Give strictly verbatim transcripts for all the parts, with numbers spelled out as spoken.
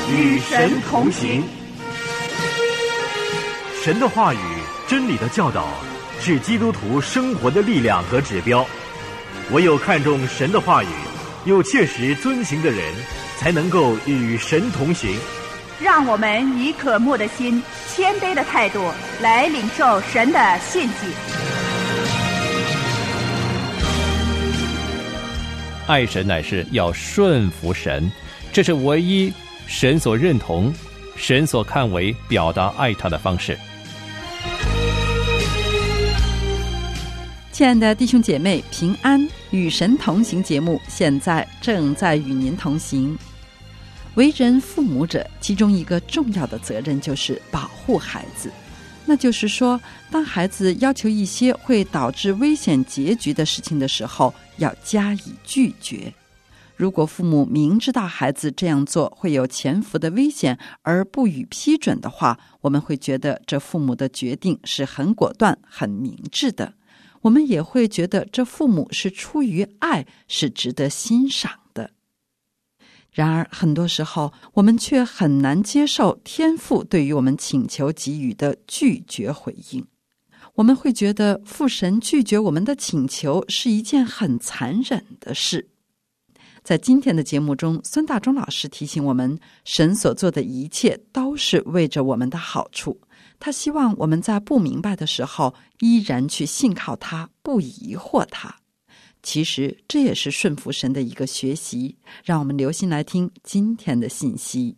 与神同行。 神的话语、真理的教导是基督徒生活的力量和指标。唯有看重神的话语，又切实遵行的人，才能够与神同行。 让我们以渴慕的心、谦卑的态度来领受神的信息。 爱神乃是要顺服神，这是唯一神所认同、神所看为表达爱他的方式。 亲爱的弟兄姐妹，平安，与神同行节目现在正在与您同行。为人父母者，其中一个重要的责任就是保护孩子。那就是说，当孩子要求一些会导致危险结局的事情的时候，要加以拒绝。如果父母明知道孩子这样做会有潜伏的危险而不予批准的话，我们会觉得这父母的决定是很果断、很明智的。我们也会觉得这父母是出于爱，是值得欣赏的。然而很多时候，我们却很难接受天父对于我们请求给予的拒绝回应。我们会觉得父神拒绝我们的请求是一件很残忍的事。在今天的节目中，孙大中老师提醒我们，神所做的一切都是为着我们的好处。他希望我们在不明白的时候，依然去信靠他，不疑惑他。其实这也是顺服神的一个学习。让我们留心来听今天的信息。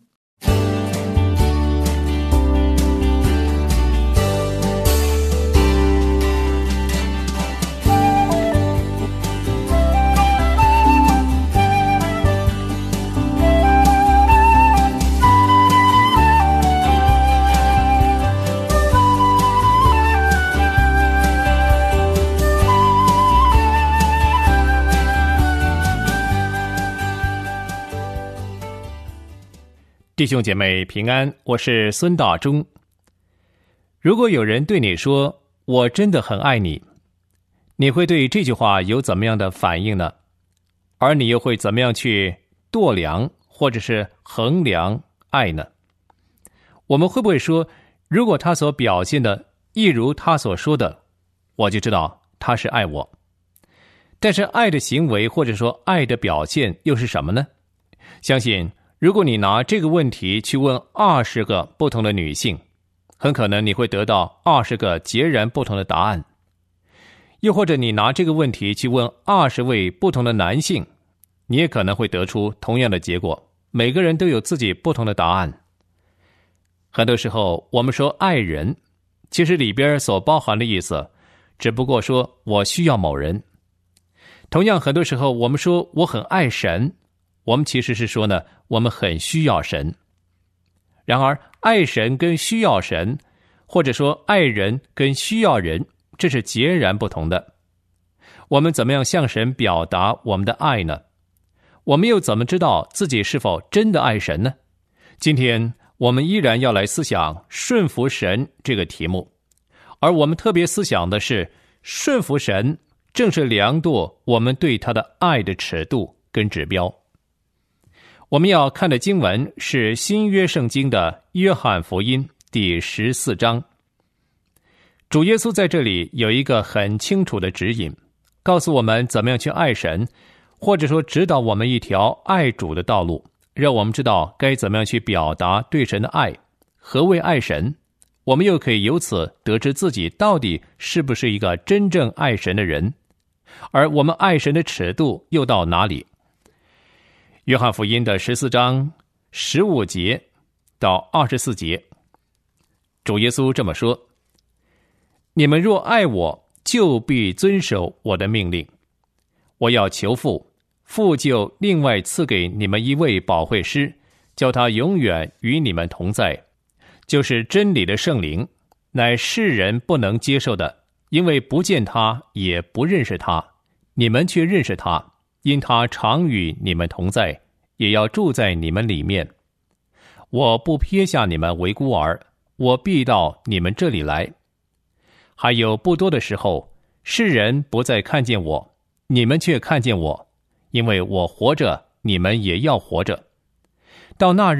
弟兄姐妹平安，我是孙大中。如果有人对你说我真的很爱你，你会对这句话有怎么样的反应呢？而你又会怎么样去度量或者是衡量爱呢？我们会不会说，如果他所表现的一如他所说的，我就知道他是爱我？但是爱的行为或者说爱的表现又是什么呢？相信如果你拿这个问题去问二十个不同的女性，很可能你会得到二十个截然不同的答案。又或者你拿这个问题去问二十位不同的男性，你也可能会得出同样的结果，每个人都有自己不同的答案。很多时候我们说爱人，其实里边所包含的意思只不过说我需要某人。同样很多时候我们说我很爱神，我们其实是说呢，我们很需要神。然而爱神跟需要神，或者说爱人跟需要人，这是截然不同的。我们怎么样向神表达我们的爱呢？我们又怎么知道自己是否真的爱神呢？今天我们依然要来思想顺服神这个题目，而我们特别思想的是顺服神正是量度我们对他的爱的尺度跟指标。我们要看的经文是新约圣经的约翰福音第十四章。主耶稣在这里有一个很清楚的指引，告诉我们怎么样去爱神，或者说指导我们一条爱主的道路，让我们知道该怎么样去表达对神的爱，何谓爱神。我们又可以由此得知自己到底是不是一个真正爱神的人，而我们爱神的尺度又到哪里。约翰福音的十四章十五节到二十四节，主耶稣这么说：你们若爱我，就必遵守我的命令。我要求父，父就另外赐给你们一位保惠师，叫他永远与你们同在，就是真理的圣灵，乃世人不能接受的，因为不见他，也不认识他。你们却认识他，因他常与你们同在，也要住在你们里面。我不撇下你们为孤儿，我必到你们这里来。还有不多的时候，世人不再看见我，你们却看见我，因为我活着，你们也要活着。到那日，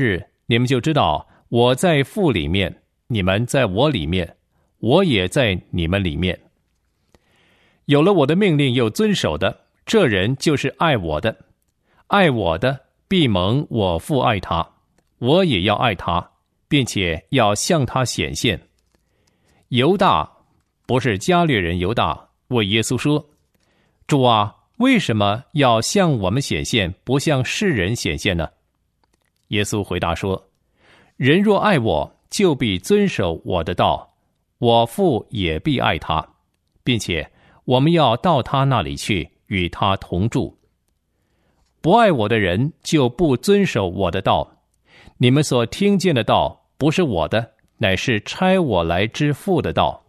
你们就知道我在父里面，你们在我里面，我也在你们里面。有了我的命令又遵守的，这人就是爱我的。爱我的，必蒙我父爱他，我也要爱他，并且要向他显现。犹大，不是加略人犹大，问耶稣说：主啊，为什么要向我们显现，不向世人显现呢？耶稣回答说：人若爱我，就必遵守我的道，我父也必爱他，并且我们要到他那里去，与他同住。不爱我的人，就不遵守我的道。你们所听见的道，不是我的，乃是差我来之父的道。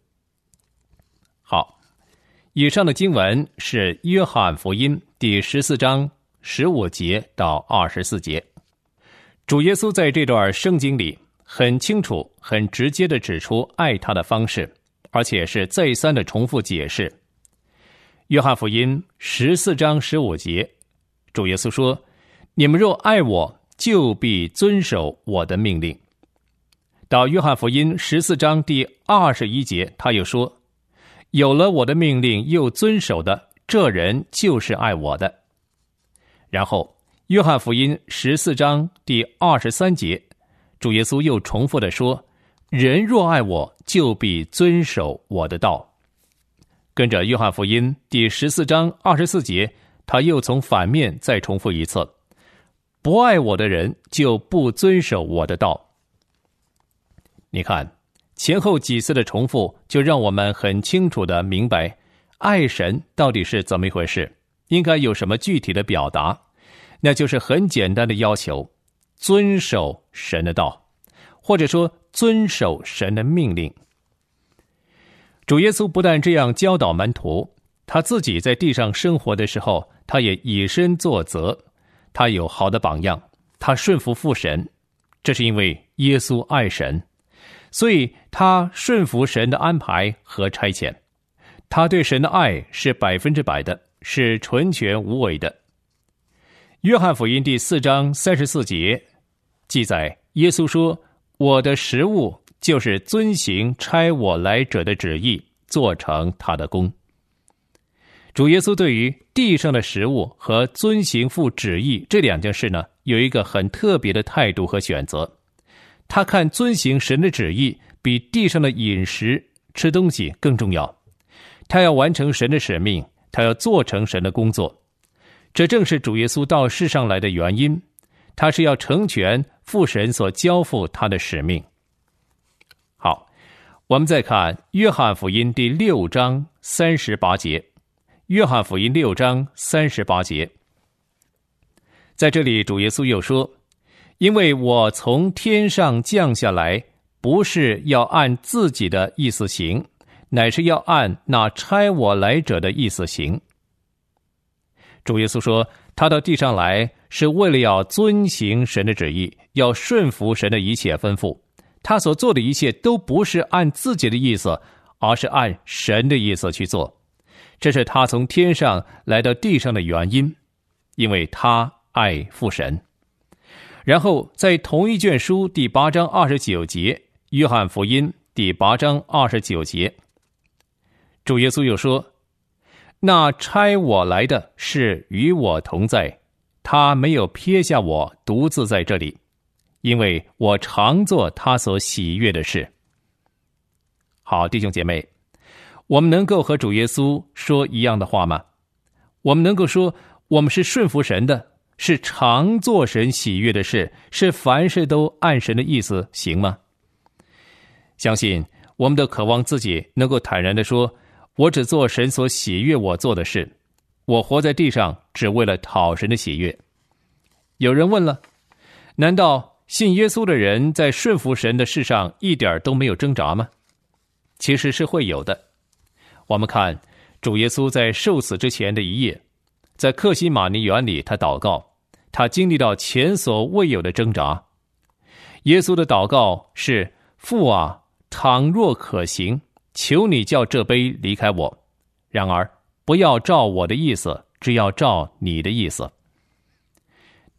好，以上的经文是约翰福音第十四章十五节到二十四节。主耶稣在这段圣经里很清楚、很直接地指出爱他的方式，而且是再三的重复解释。约翰福音十四章十五节，主耶稣说：你们若爱我，就必遵守我的命令。到约翰福音十四章第二十一节，他又说：有了我的命令又遵守的，这人就是爱我的。然后约翰福音十四章第二十三节，主耶稣又重复地说：人若爱我，就必遵守我的道。跟着约翰福音第十四章二十四节，他又从反面再重复一次：不爱我的人，就不遵守我的道。你看，前后几次的重复，就让我们很清楚地明白，爱神到底是怎么一回事，应该有什么具体的表达。那就是很简单的要求，遵守神的道，或者说遵守神的命令。主耶稣不但这样教导门徒，他自己在地上生活的时候，他也以身作则，他有好的榜样，他顺服父神。这是因为耶稣爱神，所以他顺服神的安排和差遣。他对神的爱是百分之百的，是纯全无伪的。约翰福音第四章三十四节记载，耶稣说：我的食物就是遵行差我来者的旨意，做成他的功。主耶稣对于地上的食物和遵行父旨意这两件事呢，有一个很特别的态度和选择。他看遵行神的旨意比地上的饮食吃东西更重要。他要完成神的使命，他要做成神的工作。这正是主耶稣到世上来的原因，他是要成全父神所交付他的使命。好，我们再看约翰福音第六章三十八节。约翰福音六章三十八节，在这里主耶稣又说：因为我从天上降下来，不是要按自己的意思行，乃是要按那差我来者的意思行。主耶稣说，他到地上来是为了要遵行神的旨意，要顺服神的一切吩咐。他所做的一切都不是按自己的意思，而是按神的意思去做。这是他从天上来到地上的原因，因为他爱父神。然后在同一卷书第八章二十九节，约翰福音第八章二十九节，主耶稣又说：那差我来的是与我同在，他没有撇下我独自在这里，因为我常做他所喜悦的事。好，弟兄姐妹，我们能够和主耶稣说一样的话吗？我们能够说我们是顺服神的，是常做神喜悦的事，是凡事都按神的意思行吗？相信我们都渴望自己能够坦然地说，我只做神所喜悦我做的事，我活在地上只为了讨神的喜悦。有人问了，难道信耶稣的人在顺服神的事上一点都没有挣扎吗？其实是会有的。我们看主耶稣在受死之前的一夜，在客西马尼园里他祷告，他经历到前所未有的挣扎。耶稣的祷告是：父啊，倘若可行，求你叫这杯离开我，然而不要照我的意思，只要照你的意思。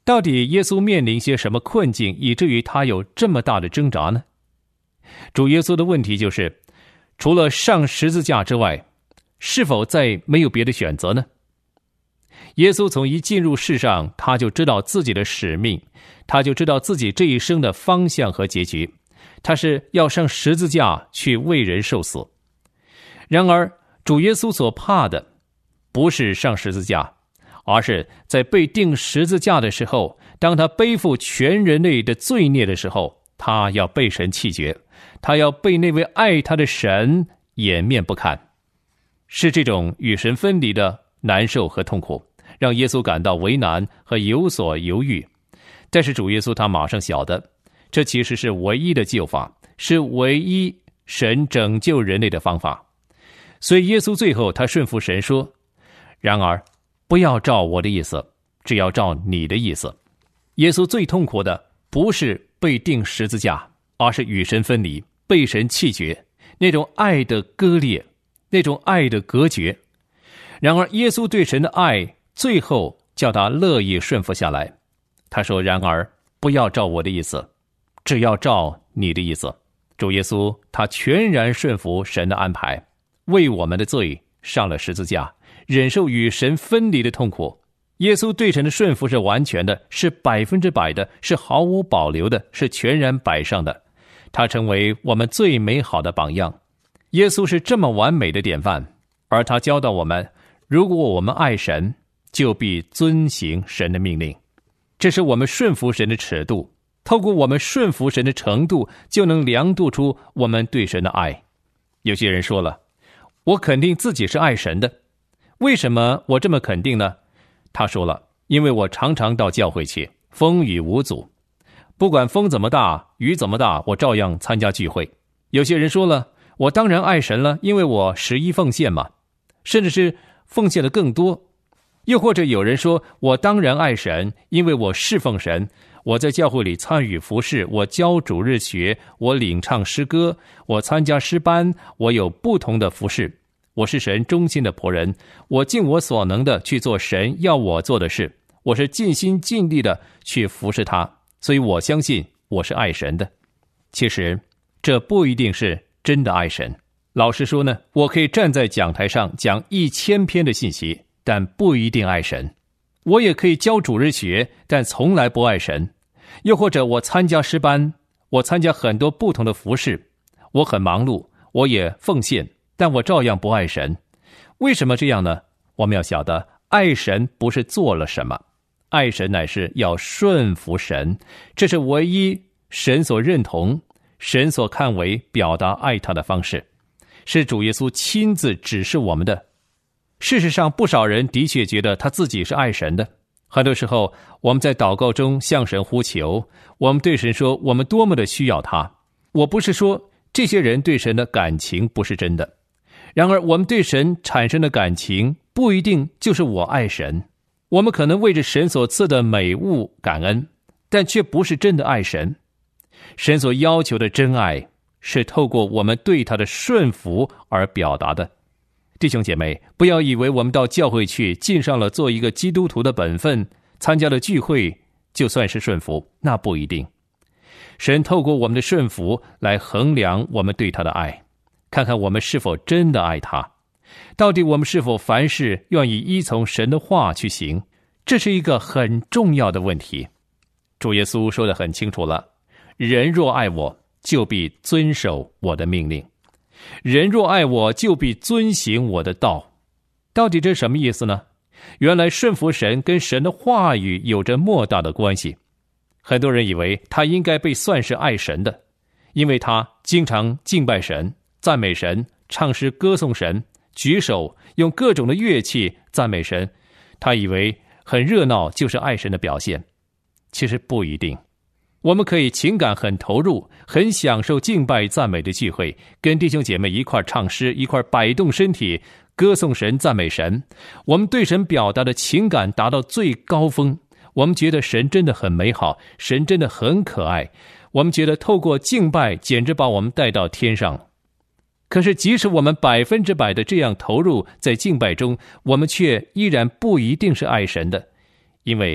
到底耶稣面临些什么困境，以至于他有这么大的挣扎呢？主耶稣的问题就是，除了上十字架之外，是否再没有别的选择呢？耶稣从一进入世上，他就知道自己的使命，他就知道自己这一生的方向和结局，他是要上十字架去为人受死。然而主耶稣所怕的不是上十字架，而是在被钉十字架的时候，当他背负全人类的罪孽的时候，他要被神弃绝，他要被那位爱他的神掩面不看。是这种与神分离的难受和痛苦，让耶稣感到为难和有所犹豫。但是主耶稣他马上晓得，这其实是唯一的救法，是唯一神拯救人类的方法。所以耶稣最后他顺服神说，然而不要照我的意思，只要照你的意思。耶稣最痛苦的不是被钉十字架，而是与神分离，被神弃绝，那种爱的割裂，那种爱的隔绝。然而耶稣对神的爱最后叫他乐意顺服下来。他说，然而不要照我的意思，只要照你的意思。主耶稣他全然顺服神的安排，为我们的罪上了十字架，忍受与神分离的痛苦。耶稣对神的顺服是完全的，是百分之百的，是毫无保留的，是全然摆上的。他成为我们最美好的榜样。耶稣是这么完美的典范，而他教导我们，如果我们爱神，就必遵行神的命令。这是我们顺服神的尺度，透过我们顺服神的程度，就能量度出我们对神的爱。有些人说了，我肯定自己是爱神的，为什么我这么肯定呢？他说了，因为我常常到教会去，风雨无阻，不管风怎么大，雨怎么大，我照样参加聚会。有些人说了，我当然爱神了，因为我十一奉献嘛，甚至是奉献的更多。又或者有人说，我当然爱神，因为我侍奉神，我在教会里参与服事，我教主日学，我领唱诗歌，我参加诗班，我有不同的服事，我是神忠心的仆人，我尽我所能的去做神要我做的事，我是尽心尽力的去服侍他，所以我相信我是爱神的。其实这不一定是真的爱神。老实说呢，我可以站在讲台上讲一千篇的信息，但不一定爱神。我也可以教主日学，但从来不爱神。又或者我参加诗班，我参加很多不同的服事，我很忙碌，我也奉献，但我照样不爱神。为什么这样呢？我们要晓得，爱神不是做了什么，爱神乃是要顺服神，这是唯一神所认同，神所看为表达爱他的方式，是主耶稣亲自指示我们的。事实上，不少人的确觉得他自己是爱神的。很多时候，我们在祷告中向神呼求，我们对神说我们多么的需要他。我不是说这些人对神的感情不是真的，然而我们对神产生的感情不一定就是我爱神。我们可能为着神所赐的美物感恩，但却不是真的爱神。神所要求的真爱是透过我们对他的顺服而表达的。弟兄姐妹，不要以为我们到教会去，尽上了做一个基督徒的本分，参加了聚会就算是顺服，那不一定。神透过我们的顺服来衡量我们对他的爱，看看我们是否真的爱他，到底我们是否凡事愿意依从神的话去行，这是一个很重要的问题。主耶稣说得很清楚了，人若爱我，就必遵守我的命令，人若爱我，就必遵行我的道。到底这什么意思呢？原来顺服神跟神的话语有着莫大的关系。很多人以为他应该被算是爱神的，因为他经常敬拜神、赞美神、唱诗歌颂神、举手用各种的乐器赞美神，他以为很热闹就是爱神的表现。其实不一定。我们可以情感很投入，很享受敬拜赞美的聚会，跟弟兄姐妹一块唱诗，一块摆动身体，歌颂神、赞美神。我们对神表达的情感达到最高峰，我们觉得神真的很美好，神真的很可爱，我们觉得透过敬拜简直把我们带到天上。可是即使我们百分之百的这样投入在敬拜中，我们却依然不一定是爱神的，因为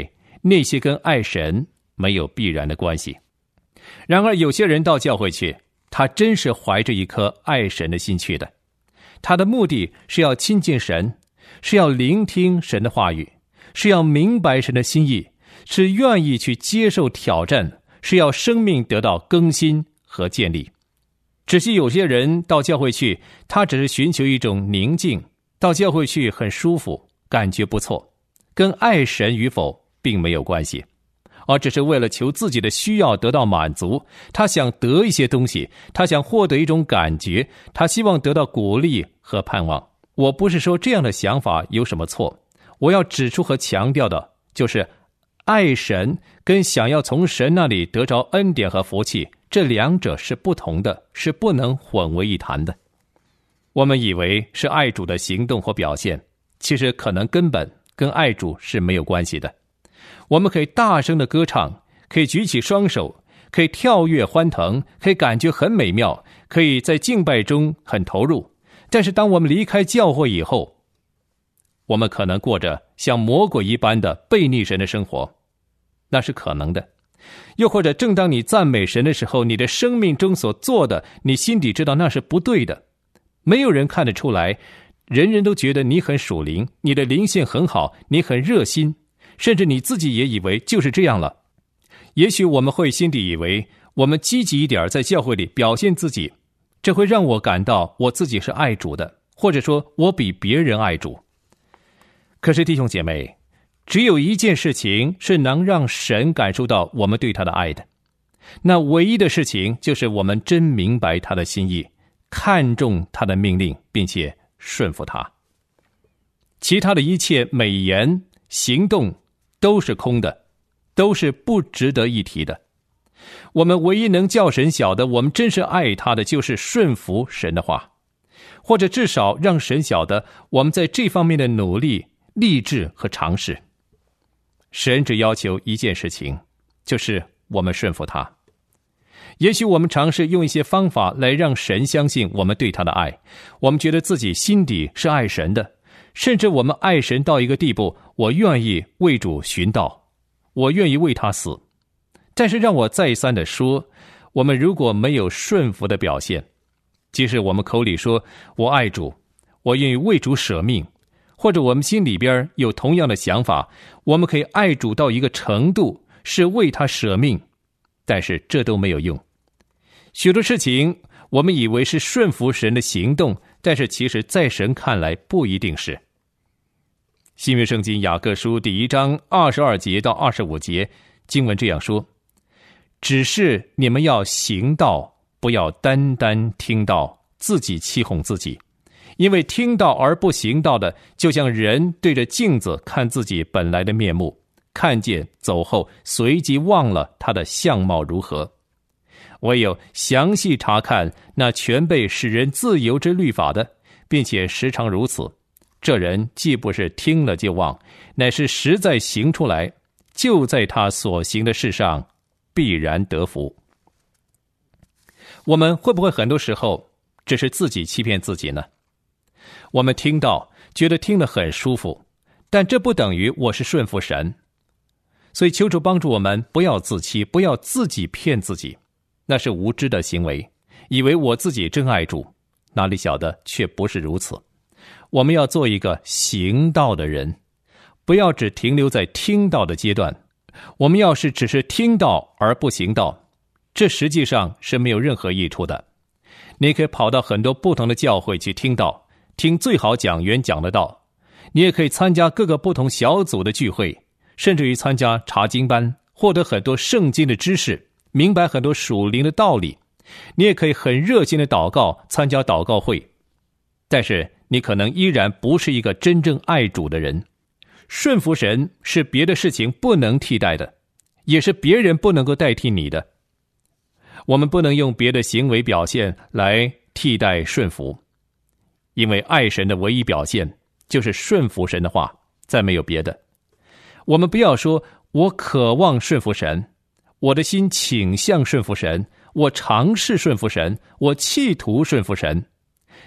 那些跟爱神没有必然的关系。然而有些人到教会去，他真是怀着一颗爱神的心去的，他的目的是要亲近神，是要聆听神的话语，是要明白神的心意，是愿意去接受挑战，是要生命得到更新和建立。只是有些人到教会去，他只是寻求一种宁静，到教会去很舒服，感觉不错，跟爱神与否并没有关系，而只是为了求自己的需要得到满足，他想得一些东西，他想获得一种感觉，他希望得到鼓励和盼望。我不是说这样的想法有什么错，我要指出和强调的就是爱神跟想要从神那里得着恩典和福气，这两者是不同的，是不能混为一谈的。我们以为是爱主的行动或表现，其实可能根本跟爱主是没有关系的。我们可以大声的歌唱，可以举起双手，可以跳跃欢腾，可以感觉很美妙，可以在敬拜中很投入，但是当我们离开教会以后，我们可能过着像魔鬼一般的悖逆神的生活，那是可能的。又或者正当你赞美神的时候，你的生命中所做的，你心底知道那是不对的，没有人看得出来，人人都觉得你很属灵，你的灵性很好，你很热心，甚至你自己也以为就是这样了。也许我们会心底以为，我们积极一点在教会里表现自己，这会让我感到我自己是爱主的，或者说我比别人爱主。可是弟兄姐妹，只有一件事情是能让神感受到我们对他的爱的，那唯一的事情就是我们真明白他的心意，看重他的命令，并且顺服他。其他的一切美言行动都是空的，都是不值得一提的。我们唯一能叫神晓得我们真是爱他的，就是顺服神的话，或者至少让神晓得我们在这方面的努力、励志和尝试。神只要求一件事情，就是我们顺服他。也许我们尝试用一些方法来让神相信我们对他的爱，我们觉得自己心底是爱神的，甚至我们爱神到一个地步，我愿意为主寻道，我愿意为他死。但是让我再三的说，我们如果没有顺服的表现，即使我们口里说我爱主，我愿意为主舍命，或者我们心里边有同样的想法，我们可以爱主到一个程度，是为他舍命，但是这都没有用。许多事情我们以为是顺服神的行动，但是其实在神看来不一定是。新约圣经雅各书第一章二十二节到二十五节经文这样说：只是你们要行道，不要单单听道，自己欺哄自己。因为听到而不行道的，就像人对着镜子看自己本来的面目，看见走后，随即忘了他的相貌如何。唯有详细查看那全被使人自由之律法的，并且时常如此，这人既不是听了就忘，乃是实在行出来，就在他所行的事上必然得福。我们会不会很多时候只是自己欺骗自己呢？我们听到觉得听得很舒服，但这不等于我是顺服神。所以求主帮助我们不要自欺，不要自己骗自己，那是无知的行为，以为我自己真爱主，哪里晓得却不是如此。我们要做一个行道的人，不要只停留在听道的阶段。我们要是只是听道而不行道，这实际上是没有任何益处的。你可以跑到很多不同的教会去听道，听最好讲员讲的道，你也可以参加各个不同小组的聚会，甚至于参加查经班，获得很多圣经的知识，明白很多属灵的道理。你也可以很热心的祷告，参加祷告会，但是你可能依然不是一个真正爱主的人。顺服神是别的事情不能替代的，也是别人不能够代替你的。我们不能用别的行为表现来替代顺服，因为爱神的唯一表现就是顺服神的话，再没有别的。我们不要说我渴望顺服神，我的心倾向顺服神，我尝试顺服神，我企图顺服神。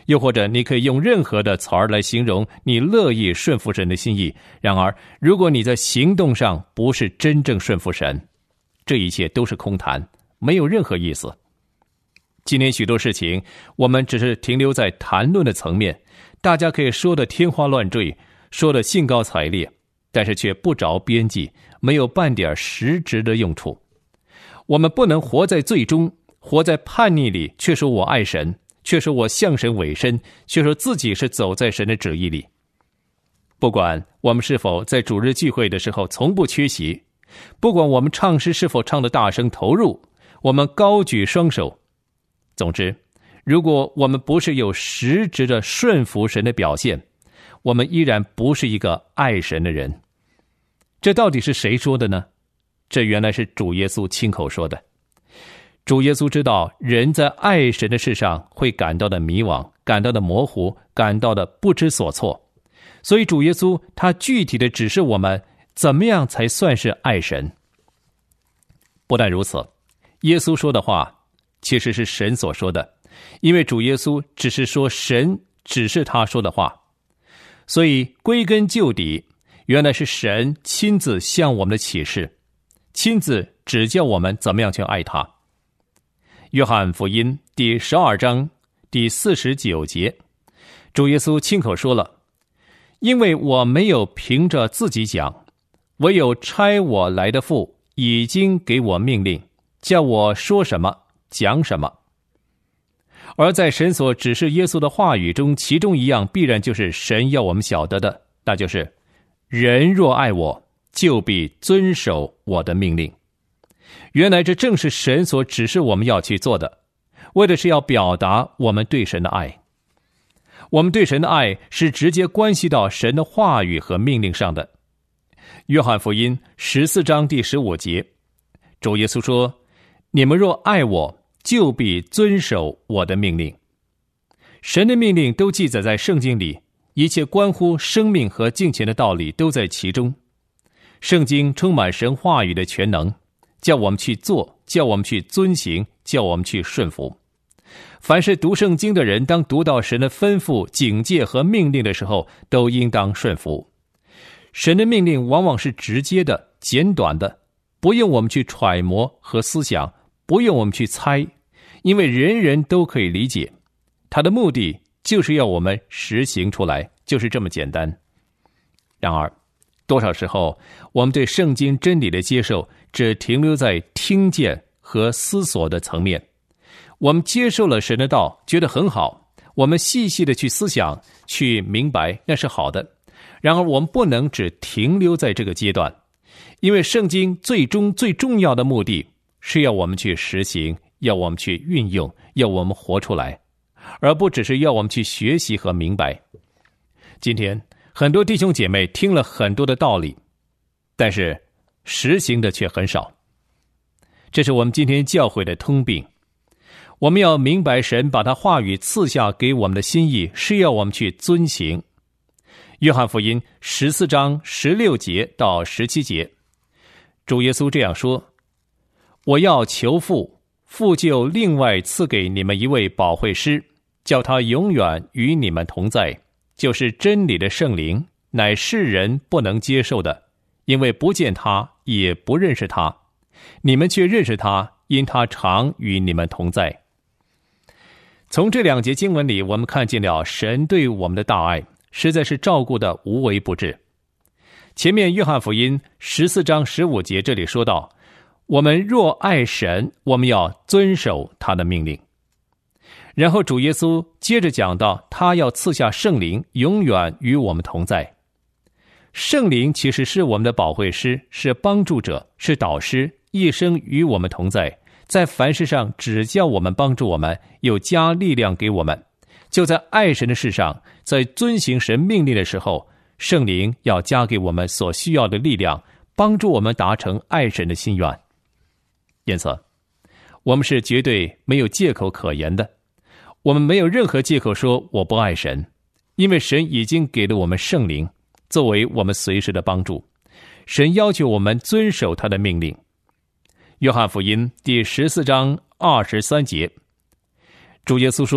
又或者你可以用任何的词儿来形容你乐意顺服神的心意。然而，如果你在行动上不是真正顺服神，这一切都是空谈，没有任何意思。今天许多事情，我们只是停留在谈论的层面，大家可以说的天花乱坠，说的兴高采烈，但是却不着边际，没有半点实质的用处。我们不能活在最终，活在叛逆里，却说我爱神，却说我向神委身，却说自己是走在神的旨意里。不管我们是否在主日聚会的时候从不缺席，不管我们唱诗是否唱得大声投入，我们高举双手，总之，如果我们不是有实质的顺服神的表现，我们依然不是一个爱神的人。这到底是谁说的呢？这原来是主耶稣亲口说的。主耶稣知道人在爱神的事上会感到的迷惘，感到的模糊，感到的不知所措，所以主耶稣他具体的指示我们怎么样才算是爱神。不但如此，耶稣说的话其实是神所说的，因为主耶稣只是说神只是他说的话，所以归根究底，原来是神亲自向我们的启示，亲自指教我们怎么样去爱他。约翰福音第十二章第四十九节，主耶稣亲口说了，因为我没有凭着自己讲，唯有差我来的父已经给我命令，叫我说什么讲什么。而在神所指示耶稣的话语中，其中一样必然就是神要我们晓得的，那就是人若爱我，就必遵守我的命令。原来这正是神所指示我们要去做的，为的是要表达我们对神的爱。我们对神的爱是直接关系到神的话语和命令上的。约翰福音十四章第十五节，主耶稣说，你们若爱我，就必遵守我的命令。神的命令都记载在圣经里，一切关乎生命和敬虔的道理都在其中。圣经充满神话语的全能，叫我们去做，叫我们去遵行，叫我们去顺服。凡是读圣经的人，当读到神的吩咐、警戒和命令的时候，都应当顺服。神的命令往往是直接的、简短的，不用我们去揣摩和思想，不用我们去猜，因为人人都可以理解。他的目的就是要我们实行出来，就是这么简单。然而，多少时候我们对圣经真理的接受只停留在听见和思索的层面。我们接受了神的道，觉得很好，我们细细的去思想，去明白，那是好的。然而我们不能只停留在这个阶段，因为圣经最终最重要的目的是要我们去实行，要我们去运用，要我们活出来，而不只是要我们去学习和明白。今天很多弟兄姐妹听了很多的道理，但是实行的却很少。这是我们今天教会的通病。我们要明白神把他话语赐下给我们的心意，是要我们去遵行。约翰福音十四章十六节到十七节，主耶稣这样说，我要求父，父就另外赐给你们一位保惠师，叫他永远与你们同在，就是真理的圣灵，乃世人不能接受的，因为不见他，也不认识他。你们却认识他，因他常与你们同在。从这两节经文里，我们看见了神对我们的大爱，实在是照顾的无微不至。前面约翰福音十四章十五节这里说到，我们若爱神，我们要遵守他的命令。然后主耶稣接着讲到，他要赐下圣灵，永远与我们同在。圣灵其实是我们的保惠师，是帮助者，是导师，一生与我们同在，在凡事上指教我们，帮助我们，又加力量给我们。就在爱神的事上，在遵行神命令的时候，圣灵要加给我们所需要的力量，帮助我们达成爱神的心愿。因此，我们是绝对没有借口可言的，我们没有任何借口说我不爱神，因为神已经给了我们圣灵，作为我们随时的帮助。神要求我们遵守他的命令。约翰福音第十四章二十三节，主耶稣说，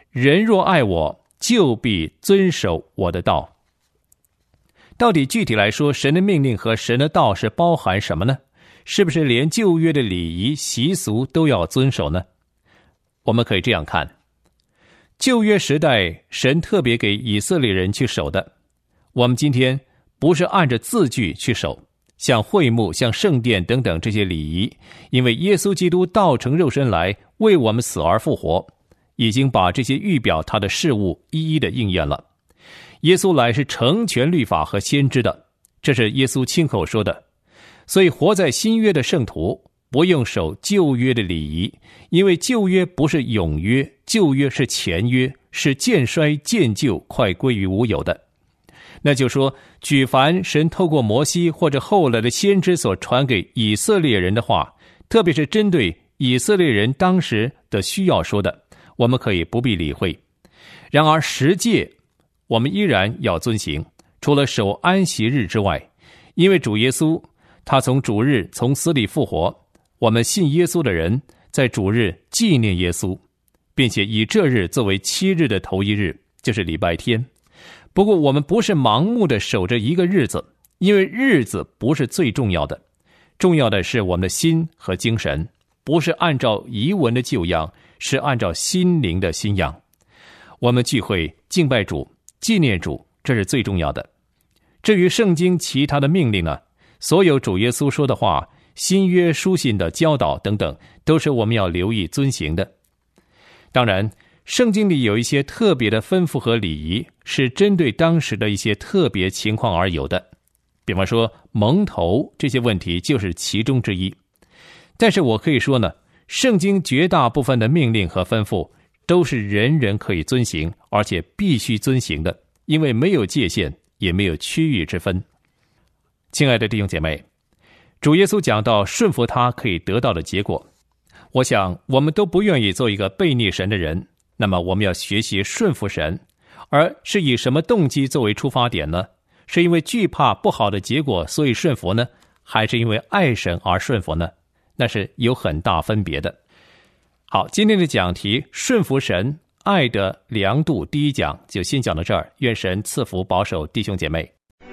人若爱我，就必遵守我的道。到底具体来说，神的命令和神的道是包含什么呢？是不是连旧约的礼仪习俗都要遵守呢？我们可以这样看，旧约时代神特别给以色列人去守的，我们今天不是按着字句去守，像会幕、像圣殿等等这些礼仪，因为耶稣基督道成肉身来为我们死而复活，已经把这些预表他的事物一一的应验了。耶稣来是成全律法和先知的，这是耶稣亲口说的。所以活在新约的圣徒不用守旧约的礼仪，因为旧约不是永约，旧约是前约，是渐衰渐旧，快归于无有的。那就说，举凡神透过摩西或者后来的先知所传给以色列人的话，特别是针对以色列人当时的需要说的，我们可以不必理会。然而十诫我们依然要遵行，除了守安息日之外，因为主耶稣他从主日从死里复活，我们信耶稣的人在主日纪念耶稣，并且以这日作为七日的头一日，就是礼拜天。不过我们不是盲目的守着一个日子，因为日子不是最重要的，重要的是我们的心和精神，不是按照遗文的旧样，是按照心灵的新样。我们聚会敬拜主，纪念主，这是最重要的。至于圣经其他的命令呢，所有主耶稣说的话，新约书信的教导等等，都是我们要留意遵行的。当然，圣经里有一些特别的吩咐和礼仪，是针对当时的一些特别情况而有的，比方说蒙头这些问题就是其中之一。但是我可以说呢，圣经绝大部分的命令和吩咐都是人人可以遵行，而且必须遵行的，因为没有界限，也没有区域之分。亲爱的弟兄姐妹，主耶稣讲到顺服他可以得到的结果，我想我们都不愿意做一个悖逆神的人，那么我们要学习顺服神，而是以什么动机作为出发点呢？是因为惧怕不好的结果所以顺服呢，还是因为爱神而顺服呢？那是有很大分别的。好，今天的讲题顺服神爱的量度第一讲就先讲到这儿，愿神赐福保守弟兄姐妹。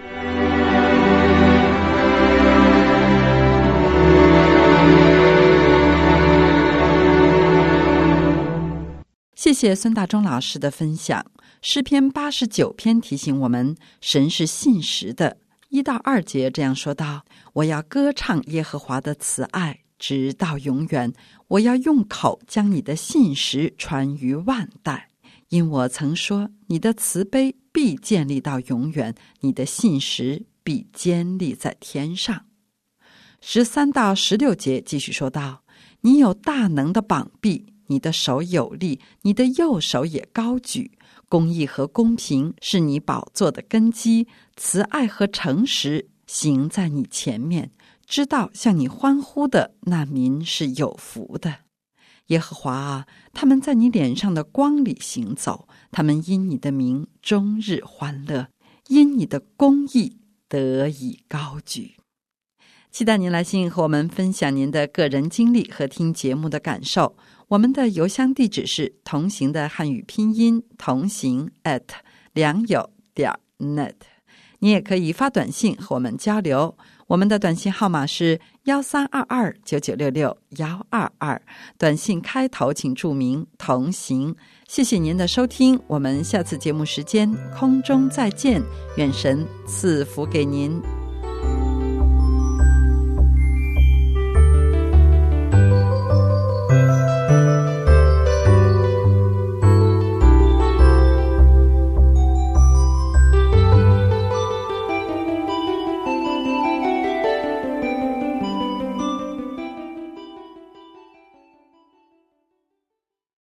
谢谢孙大中老师的分享。诗篇八十九篇提醒我们，神是信实的。一到二节这样说道：我要歌唱耶和华的慈爱，直到永远。我要用口将你的信实传于万代。因我曾说，你的慈悲必建立到永远，你的信实必坚立在天上。十三到十六节继续说道：你有大能的膀臂，你的手有力，你的右手也高举。公义和公平是你宝座的根基，慈爱和诚实行在你前面。知道向你欢呼的那民是有福的。耶和华啊，他们在你脸上的光里行走，他们因你的名终日欢乐，因你的公义得以高举。期待您来信和我们分享您的个人经历和听节目的感受。我们的邮箱地址是同行的汉语拼音同行 at 良友点 net。 你也可以发短信和我们交流，我们的短信号码是一三二二九九六六一二二，短信开头请注明同行。谢谢您的收听，我们下次节目时间空中再见，愿神赐福给您。